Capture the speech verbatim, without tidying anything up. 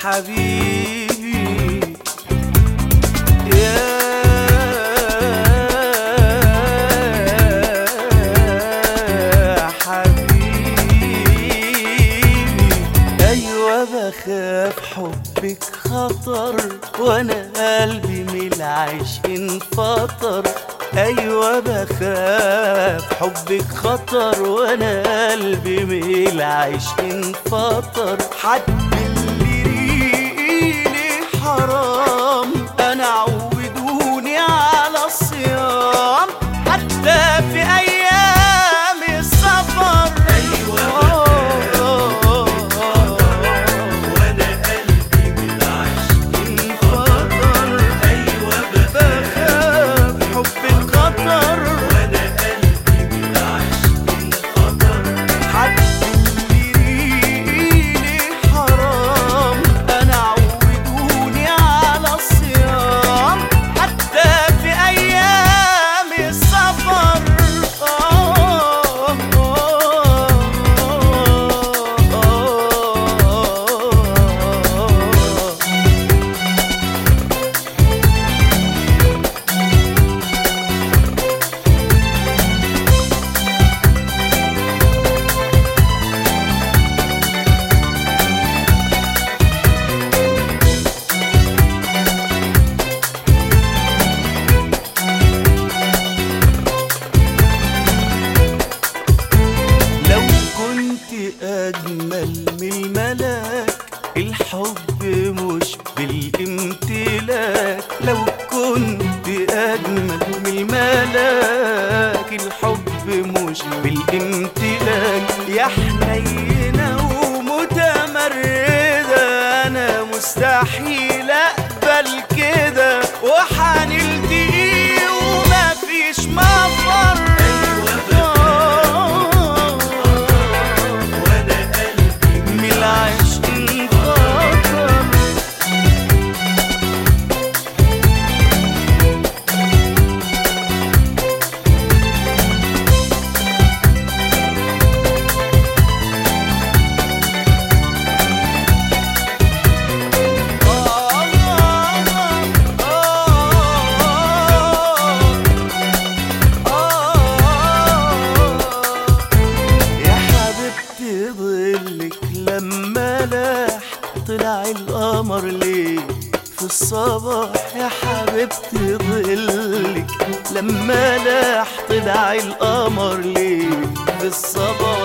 حبيبي يا حبيبي. أيوة بخاف حبك خطر وانا قلبي من العيش انفطر. أيوة بخاف حبك خطر وانا قلبي من العيش انفطر. حد اللي ريقي حرام انا عودوني على الصيام حتى في ايام السفر. أيوة وانا قلبي من العيش انفطر. أيوة بخاف حبك خطر وانا قلبي من العيش انفطر. حد اللي ريقي حرام انا عودوني على الصيام حتى في ايام السفر. آه لو كنت أجمل من الملاك الحب مش بالامتلاك. لو كنت أجمل من الملاك الحب مش بالامتلاك. يا حنينة ومتمردة أنا مستحيل أقبل كده وحنلتقي ومفيش مفر. وانا قلبي من العيش انفطر. يا حبيبتي ظلك لما لاح طلع القمر ليه في الصباح. يا حبيبتي ظلك لما لاح طلع القمر ليه في الصباح.